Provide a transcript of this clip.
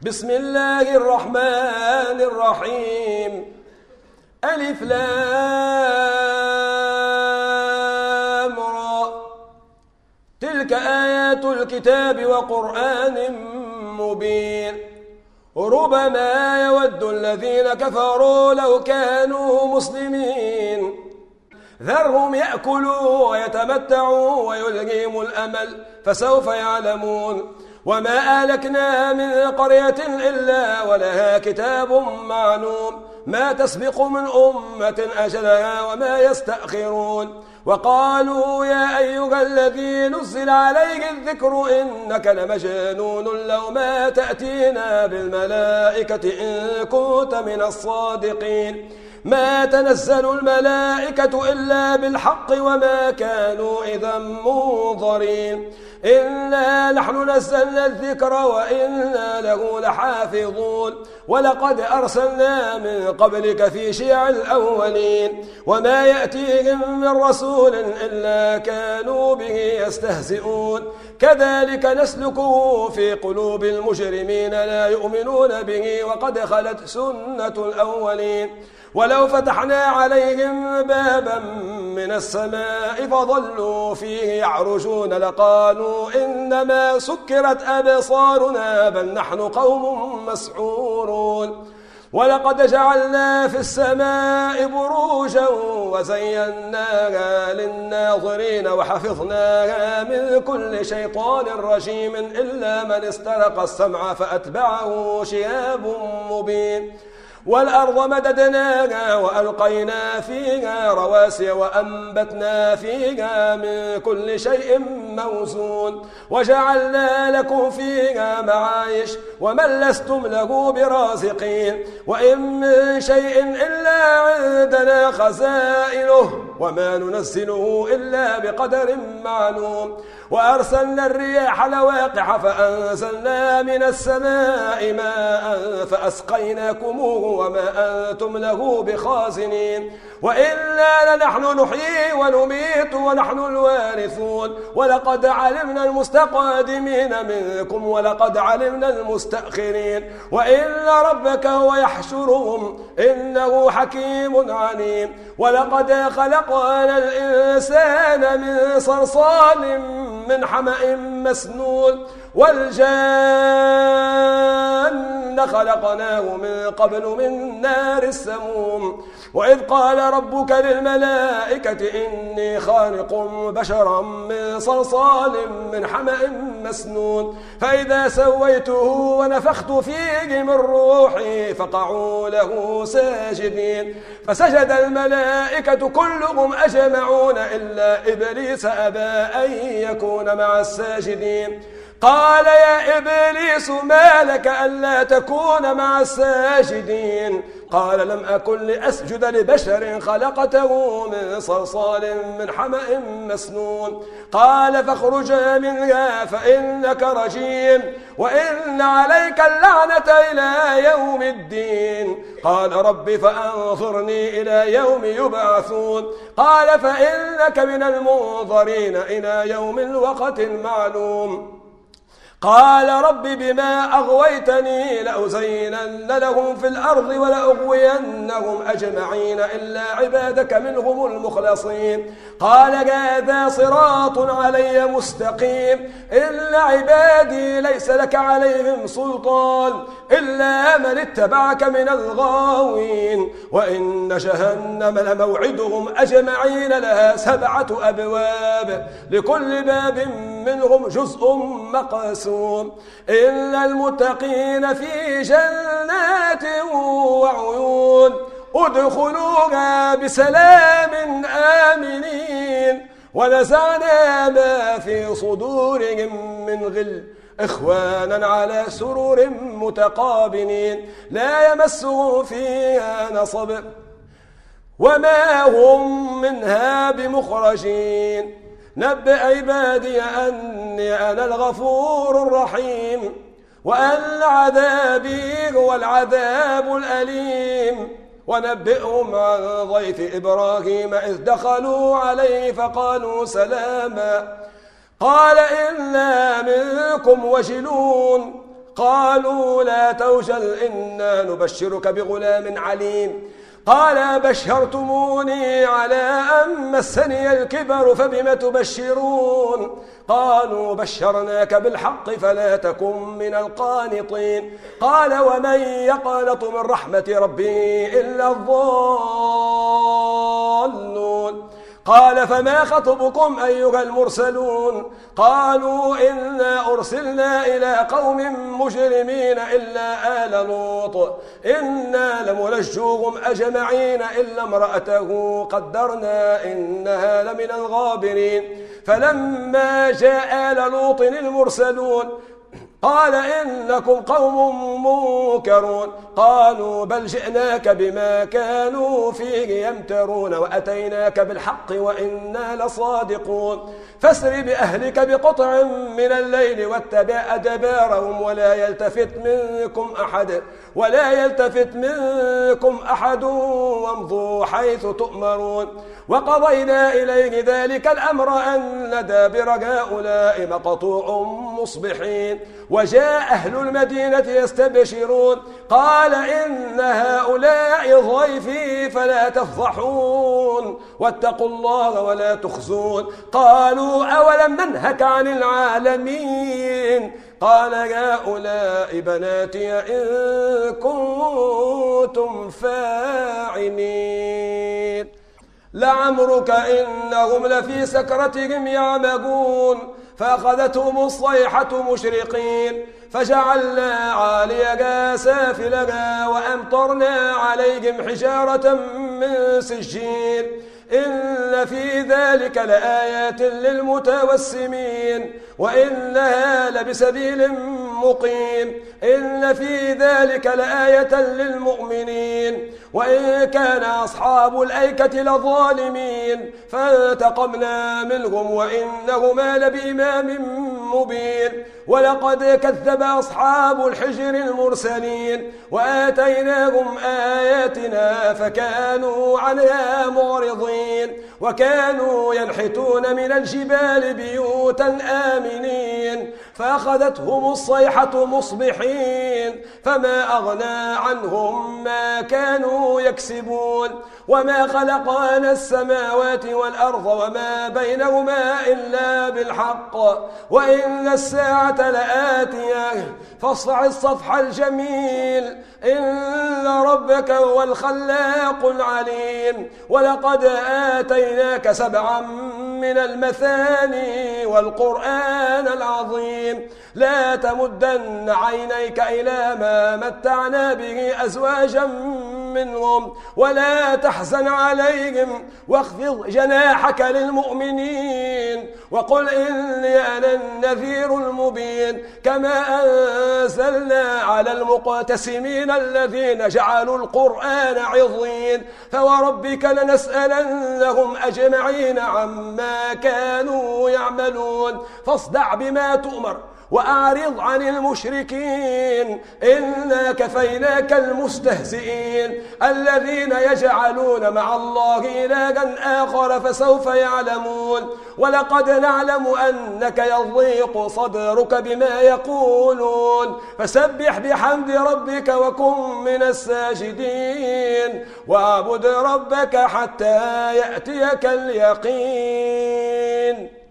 بسم الله الرحمن الرحيم. ألف لام را. تلك آيات الكتاب وقرآن مبين. ربما يود الذين كفروا لو كانوا مسلمين. ذرهم يأكلوا ويتمتعوا ويلهيهم الأمل فسوف يعلمون. وما أهلكنا من قرية إلا ولها كتاب معلوم ما تسبق من أمة أجلها وما يستأخرون. وقالوا يا أيها الذي نزل عليه الذكر إنك لمجنون لو ما تأتينا بالملائكة إن كنت من الصادقين. ما تنزل الملائكة إلا بالحق وما كانوا إذا منظرين. إنا نحن نزلنا الذكر وإنا له لحافظون. ولقد أرسلنا من قبلك في شيع الأولين وما يأتيهم من رسول إلا كانوا به يستهزئون. كذلك نسلكه في قلوب المجرمين لا يؤمنون به وقد خلت سنة الأولين. ولو فتحنا عليهم بابا من السماء فظلوا فيه يعرجون لقالوا إنما سكرت أبصارنا بل نحن قوم مسحورون. ولقد جعلنا في السماء بروجا وزيناها للناظرين وحفظناها من كل شيطان رجيم إلا من استرق السمع فأتبعه شهاب مبين. والأرض مددناها وألقينا فيها رواسي وأنبتنا فيها من كل شيء موزون. وجعلنا لكم فيها معايش ومن لستم له برازقين. وإن من شيء إلا عندنا خزائنه وما ننزله إلا بقدر معلوم. وأرسلنا الرياح لواقح فأنزلنا من السماء ماء فأسقيناكموه وما أنتم له بخازنين. وإنا لنحن نحيي ونميت ونحن الوارثون. ولقد علمنا المستقدمين منكم ولقد علمنا المستأخرين. وإن ربك هو يحشرهم إنه حكيم عليم. ولقد خلقنا الإنسان من صلصال من حمأ مسنون. والجان خلقناه من قبل من نار السموم. وإذ قال ربك للملائكة إني خالق بشرا من صلصال من حمأ مسنون. فإذا سويته ونفخت فيه من روحي فقعوا له ساجدين. فسجد الملائكة كلهم أجمعون إلا إبليس أبى أن يكون مع الساجدين. قال يا إبليس ما لك ألا تكون مع الساجدين؟ قال لم أكن لأسجد لبشر خلقته من صلصال من حمأ مسنون. قال فاخرج منها فإنك رجيم وإن عليك اللعنة إلى يوم الدين. قال رب فأنظرني إلى يوم يبعثون. قال فإنك من المنظرين إلى يوم الوقت المعلوم. قال رب بما أغويتني لأزينن لهم في الأرض ولأغوينهم أجمعين إلا عبادك منهم المخلصين. قال هذا صراط علي مستقيم إلا عبادي ليس لك عليهم سلطان إلا من اتبعك من الغاوين. وإن جهنم لموعدهم أجمعين لها 7 أبواب لكل باب منهم جزء مقسوم. إلا المتقين في جنات وعيون ادخلوها بسلام آمنين. ونزعنا ما في صدورهم من غل إخوانا على سرور متقابلين لا يمسهم فيها نصب وما هم منها بمخرجين. نبئ عبادي أني أنا الغفور الرحيم وأن عذابي هو العذاب الأليم. ونبئهم عن ضيف إبراهيم إذ دخلوا عليه فقالوا سلاما. قال إنا منكم وجلون. قالوا لا توجل إنا نبشرك بغلام عليم. قال بشرتموني على أن مسني الكبر فبم تبشرون. قالوا بشرناك بالحق فلا تكن من القانطين. قال ومن يقنط من رحمة ربه إلا الضالون. قال فما خطبكم أيها المرسلون؟ قالوا إنا أرسلنا إلى قوم مجرمين إلا آل لوط إنا لمنجوهم أجمعين إلا امرأته قدرنا إنها لمن الغابرين. فلما جاء آل لوط المرسلون قال إنكم قوم منكرون. قالوا بل جئناك بما كانوا فيه يمترون وأتيناك بالحق وإنا لصادقون. فاسر بأهلك بقطع من الليل واتبع أدبارهم ولا يلتفت منكم أحد وامضوا حيث تؤمرون. وقضينا إليه ذلك الأمر أن دابر هؤلاء مقطوع مصبحين. وجاء أهل المدينة يستبشرون قال إن هؤلاء ضيفي فلا تفضحون واتقوا الله ولا تخزون. قالوا أولم ننهك عن العالمين؟ قال هؤلاء بناتي إن كنتم فاعلين. لعمرك إنهم لفي سكرتهم يعمهون. فأخذتهم الصيحة مشرقين فجعلنا عاليها سافلها وأمطرنا عليهم حجارة من سجيل. إن في ذلك لآيات للمتوسمين وإنها لبسبيل مقيم. إن في ذلك لآية للمؤمنين وإن كان أصحاب الأيكة لظالمين فانتقمنا منهم وإنهما لبإمام مبين. ولقد كذب أصحاب الحجر المرسلين وآتيناهم آياتنا فكانوا عنها معرضين. وكانوا ينحتون من الجبال بيوتا آمنين فأخذتهم الصيحة مصبحين فما أغنى عنهم ما كانوا يكسبون. وما خلقنا السماوات والأرض وما بينهما إلا بالحق وإن الساعة لآتية فاصفح الصفح الجميل إن ربك هو الخلاق العليم. ولقد آتيناك 7 من المثاني والقرآن العظيم. لا تمدن عينيك إلى ما متعنا به أزواجا منهم ولا تحزن عليهم واخفض جناحك للمؤمنين وقل إني أنا النذير المبين. كما أنزلنا على المقتسمين الذين جعلوا القرآن عظيم فوربك لنسألنهم أجمعين عما كانوا يعملون. فاصدع بما تؤمر وأعرض عن المشركين إنا كفيناك المستهزئين الذين يجعلون مع الله إلها آخر فسوف يعلمون. ولقد نعلم أنك يضيق صدرك بما يقولون فسبح بحمد ربك وكن من الساجدين واعبد ربك حتى يأتيك اليقين.